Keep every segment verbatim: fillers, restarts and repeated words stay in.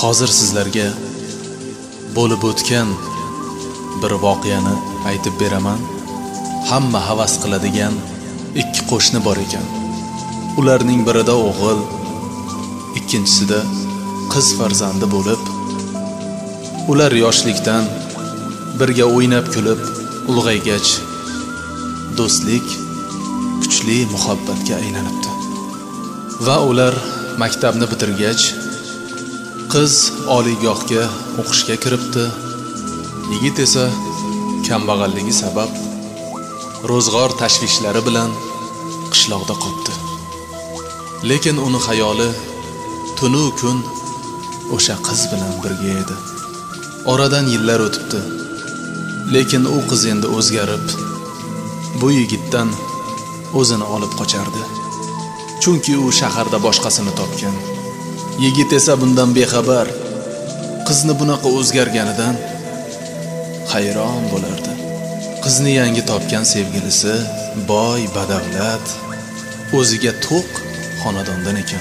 Hozir sizlarga bo'lib o'tgan bir voqeani aytib beraman. Hamma havas qiladigan ikki qo'shni bor ekan. Ularning birida o'g'il, ikkinchisida qiz farzandi bo'lib, ular yoshlikdan birga o'ynab kulib ulg'aygach, do'stlik kuchli muhabbatga aylanibdi. Va ular maktabni bitirgach, qiz oliygohga o'qishga kiribdi. Yigit esa kambag'alligi sabab ro'zg'or tashvishlari bilan qishloqda qoldi. Lekin uni xayoli tunu kun o'sha qiz bilan birga edi. Oradan yillar o'tibdi. Lekin u qiz endi o'zgarib, bu yigitdan o'zini olib qochardi. Chunki u shaharda boshqasini topgan. Yigit esa bundan bexabar. Qizni bunaqa o'zgarganidan hayron bo'lardi. Qizni yangi topgan sevgilisi boy, badavlat, o'ziga to'q xonadondan ekan.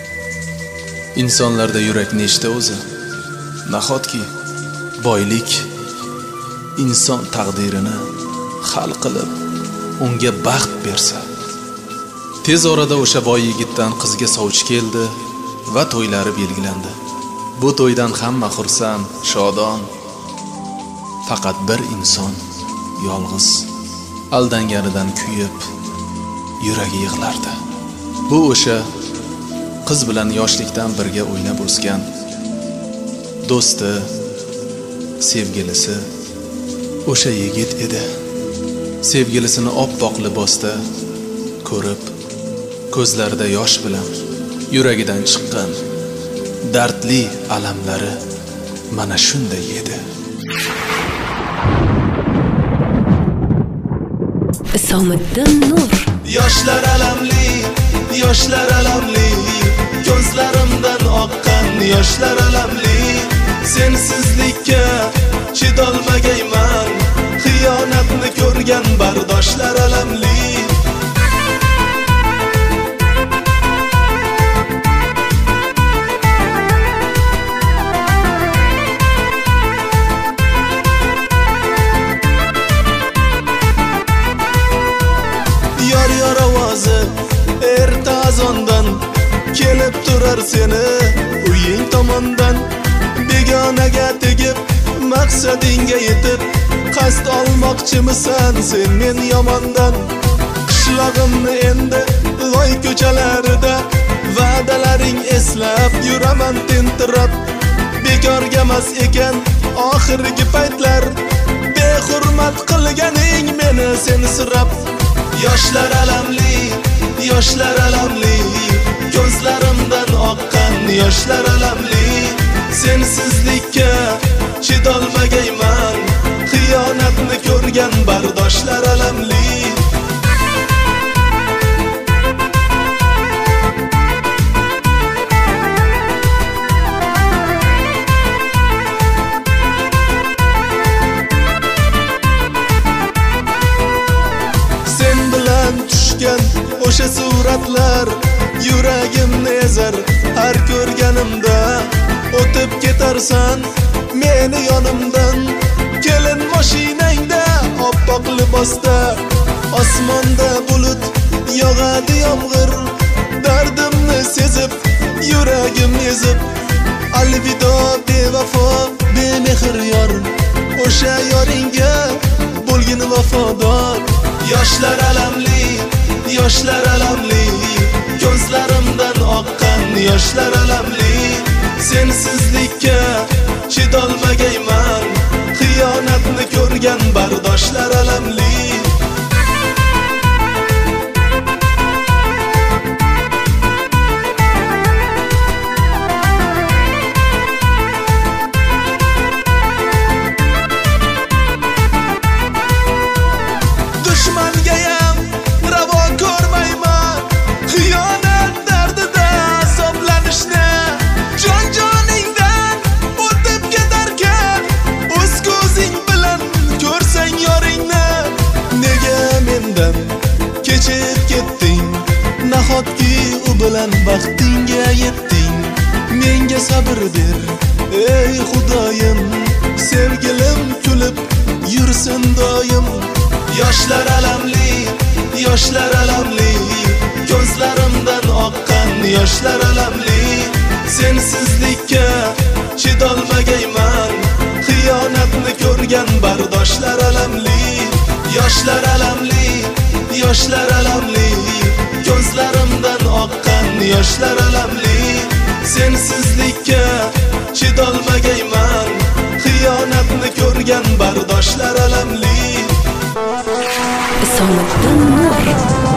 Insonlarda yurak nechta o'zi? Nahotki boylik inson taqdirini hal qilib, unga baxt bersa. Tez orada o'sha boy yigitdan qizga sovchi keldi va to'ylari belgilandi. Bu to'ydan hamma xursand, shodon. Faqat bir inson yolg'iz, aldanganidan kuyib, yuragi yig'lardi. Bu o'sha qiz bilan yoshlikdan birga o'ynab o'sgan do'sti, sevgilisi o'sha yigit edi. Sevgilisini oppoq libosda ko'rib, ko'zlarida yosh bilan yuragidan chiqqan dardli alamlari mana shunday edi. Isomiddin Nur. Yoshlar alamli, yoshlar alamli, ko'zlarimdan oqqan yoshlar alamli. Sensizlikka chidolmagayman, xiyonatni ko'rgan bardoshlar alamli. Yor yor ovozi erta azondan kelib turar seni uying tomondan. Begonaga tegib maqsadingga yetib qasd olmoqchimisan sen men yomondan? Qishlog'imni endi loy ko'chalarida va'dalaring eslab yuraman tentirab. Bekorga emas ekan oxirgi paytlar, behurmat qilganing meni sen sirab. Yoshlar alamli, yoshlar alamli, ko'zlarimdan oqqan yoshlar alamli. Sensizlikka chidolmagayman, xiyonatni ko'rgan bardoshlar alamli. Sen bilan tushgan o'sha suratlar yuragimni ezar har ko'rganimda. O'tib ketarsan meni yonimdan, kelin mashinangda oppoq libosda. Osmonda bulut yog'adi yomg'ir, dardimni sezib yuragim ezib. Alvido bevafo bemehr yor, o'sha yoringga bo'lgin vafodor. Yoshlar alamli, yoshlar alamli, ko'zlarimdan oqqan yoshlar alamli. Sensizlikka chidolmagayman, xiyonatni ko'rgan bardoshlar alamli. Dushmangayam ravo ko'rmayman, xiyonat dardida azoblanishni. Jon-joningdan o'tib ketarkan, o'z ko'zing bilan ko'rsang yoringni. Nega mendan kechib ketding? Nahotki u bilan baxtingga yetding? menga sabr ber ey Xudoyim, sevgilim kulib yursin doim. Yoshlar alamli, yoshlar alamli, ko'zlarimdan oqqan yoshlar alamli. Sensizlikka chidolmagayman, xiyonatni ko'rgan bardoshlar alamli. Yoshlar alamli, yoshlar alamli, ko'zlarimdan oqqan yoshlar alamli. Sensizlikka chidolmagayman, xiyonatni ko'rgan bardoshlar alamli. Isomiddin Nur.